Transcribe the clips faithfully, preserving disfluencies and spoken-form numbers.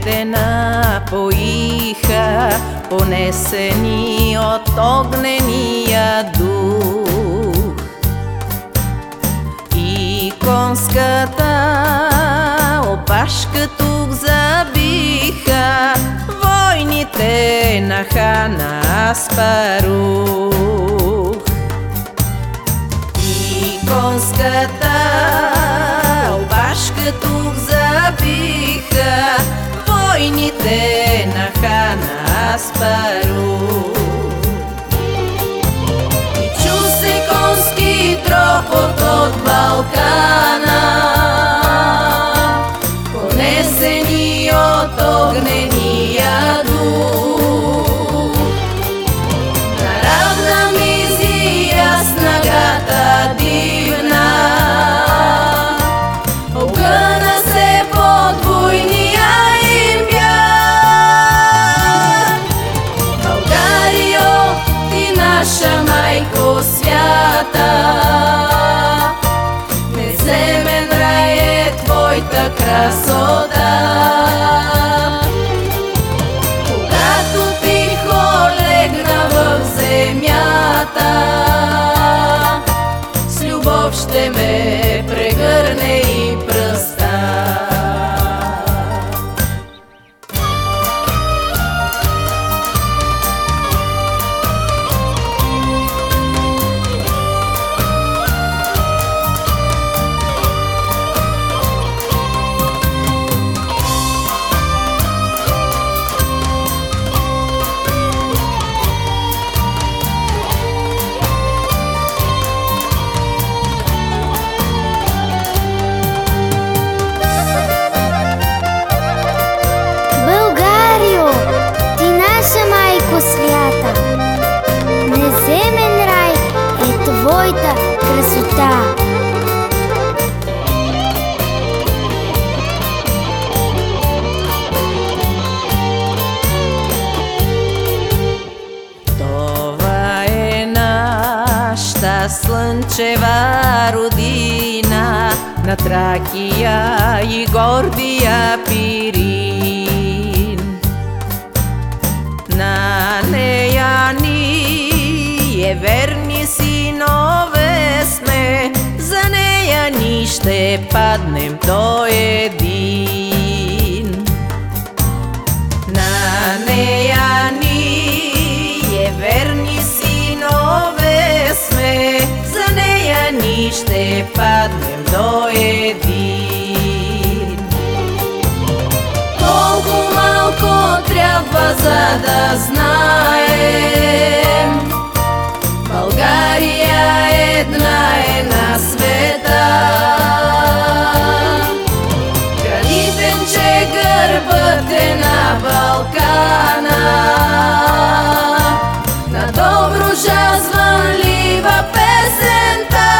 те напоиха, понесени от огнения дух. И конската опашка тук забиха, войните на хана Аспарух. И конската опашка тук забиха, войните на хана Аспарух. И чу се конски тропот от Балкана, понесени от огнения дух. На равна мизия снагата дивна, огъна се подвойния им бяг. Българио, ти наша майко свята, неземен рай е твоята красота. Когато тихо легна в земята, с любов ще ме прегърне и пръста. Свята, неземен рай е твоята красота. Това е нашата слънчева родина, на Тракия и гордия Пирин. На нея ние верни синове сме, за нея ни ще паднем до един. На нея ние верни синове сме, за нея ни ще паднем до един. Колко малко трябва, за да знаем, България една е на света. Гранитенче гърбът е на Балкана, на Добруджа звънлива песента.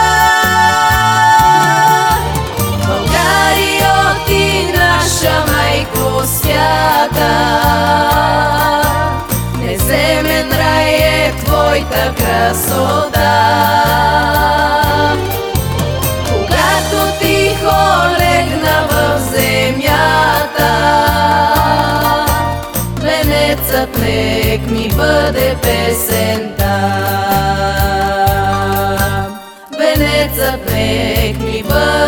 Българио, ти наша майко свята, неземен рай е твоята красота. Когато тихо легна в земята, венецът нек ми бъде песента. Венецът нек ми бъде